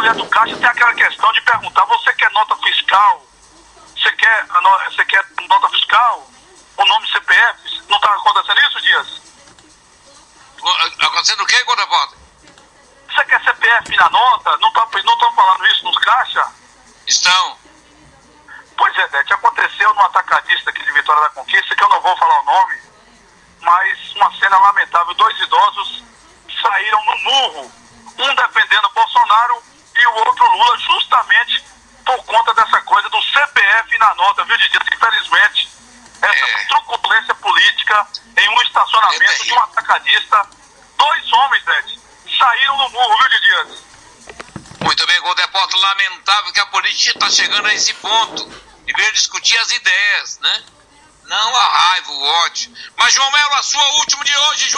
mulher do caixa tem aquela questão de perguntar, você quer nota fiscal? Você quer nota fiscal? O nome do CPF? Não está acontecendo isso, Dias? Acontecendo o quê, Guarda-Voto? Você quer CPF na nota? Não estão falando isso nos caixa? Estão. Pois é, Beth, aconteceu no atacadista aqui de Vitória da Conquista, que eu não vou falar o nome, mas uma cena lamentável. 2 idosos saíram no murro, um defendendo Bolsonaro e o outro Lula, justamente por conta dessa coisa do CPF na nota, viu, Didi? Infelizmente, essa truculência política em um estacionamento de um atacadista. 2 homens, Beth, saíram no murro, viu, Didi? Muito bem, Guarda-Voto, lamentável que a política está chegando a esse ponto. Deveria discutir as ideias, né? Não a raiva, o ódio. Mas, João Melo, a sua última de hoje, João.